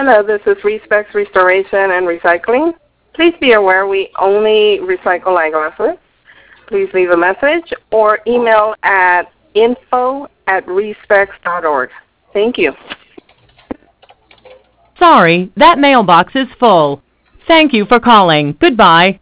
Hello, this is Respecs Restoration and Recycling. Please be aware we only recycle eyeglasses. Please leave a message or email at info@respecs.org. Thank you. Sorry, that mailbox is full. Thank you for calling. Goodbye.